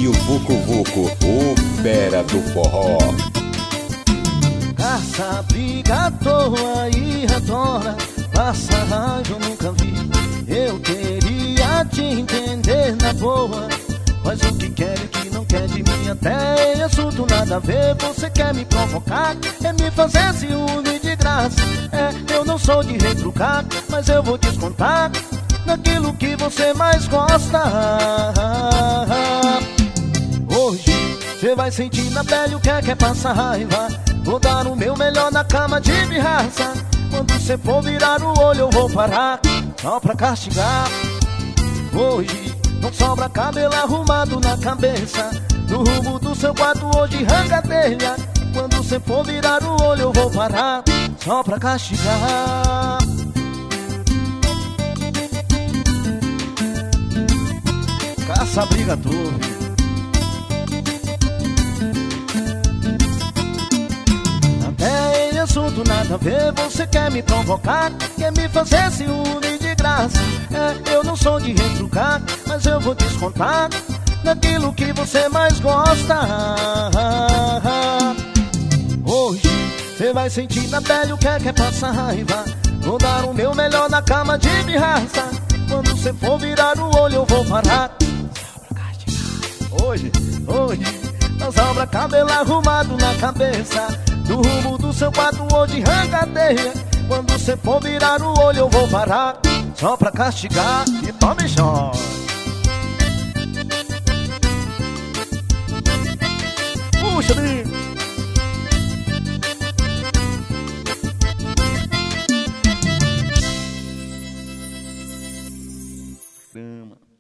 e o Vucu Vucu, o fera do forró. Caça, briga à toa e adora, passa raiva eu nunca vi. Eu queria te entender na boa, mas o que quer e o que não quer de mim até é assunto nada a ver. Você quer me provocar, é me fazer ciúme de graça. Eu não sou de retrucar, mas eu vou descontar naquilo que você mais gosta. Hoje você vai sentir na pele o que é passar raiva. Vou dar o meu melhor na cama de pirraça. Quando você for virar o olho eu vou parar, só pra castigar. Hoje não sobra cabelo arrumado na cabeça. No rumo do seu quarto hoje arranca a telha. Quando você for virar o olho eu vou parar, só pra castigar. Caça, briga, torre. Até em assunto nada a ver, você quer me provocar, quer me fazer ciúme de graça. Eu não sou de retrucar, mas eu vou descontar naquilo que você mais gosta. Hoje você vai sentir na pele o que é passar raiva. Vou dar o meu melhor na cama de pirraça. Quando você for virar o olho eu vou parar. Hoje, não sobra cabelo arrumado na cabeça. No rumo do seu quarto hoje arranca a teia. Quando você for virar o olho eu vou parar, só pra castigar. E tome shot. Puxa, amigo.